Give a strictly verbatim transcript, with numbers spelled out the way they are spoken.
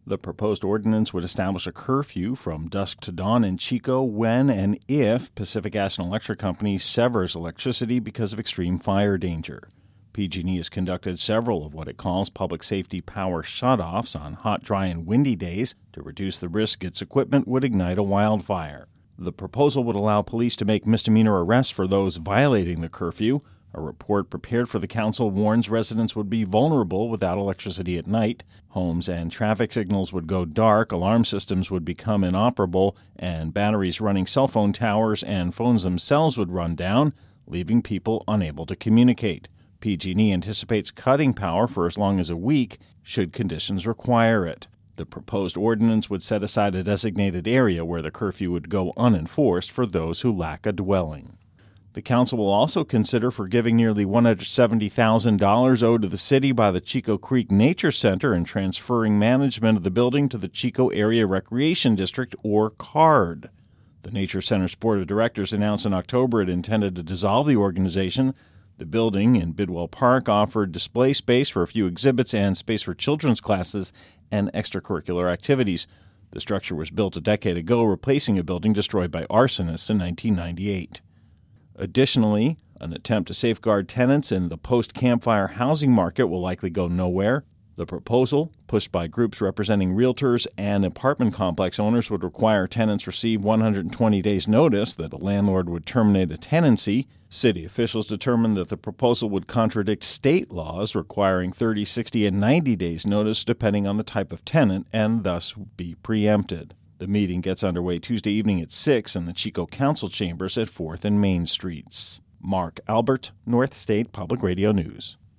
The proposed ordinance would establish a curfew from dusk to dawn in Chico when and if Pacific Gas and Electric Company severs electricity because of extreme fire danger. P G and E has conducted several of what it calls public safety power shutoffs on hot, dry, and windy days to reduce the risk its equipment would ignite a wildfire. The proposal would allow police to make misdemeanor arrests for those violating the curfew. A report prepared for the council warns residents would be vulnerable without electricity at night. Homes and traffic signals would go dark, alarm systems would become inoperable, and batteries running cell phone towers and phones themselves would run down, leaving people unable to communicate. P G and E anticipates cutting power for as long as a week should conditions require it. The proposed ordinance would set aside a designated area where the curfew would go unenforced for those who lack a dwelling. The council will also consider forgiving nearly one hundred seventy thousand dollars owed to the city by the Chico Creek Nature Center and transferring management of the building to the Chico Area Recreation District, or C A R D. The Nature Center's board of directors announced in October it intended to dissolve the organization. The building in Bidwell Park offered display space for a few exhibits and space for children's classes and extracurricular activities. The structure was built a decade ago, replacing a building destroyed by arsonists in nineteen ninety-eight. Additionally, an attempt to safeguard tenants in the post-campfire housing market will likely go nowhere. The proposal, pushed by groups representing realtors and apartment complex owners, would require tenants receive one hundred twenty days' notice that a landlord would terminate a tenancy. City officials determined that the proposal would contradict state laws requiring thirty, sixty, and ninety days' notice depending on the type of tenant, and thus be preempted. The meeting gets underway Tuesday evening at six in the Chico Council Chambers at fourth and Main Streets. Mark Albert, North State Public Radio News.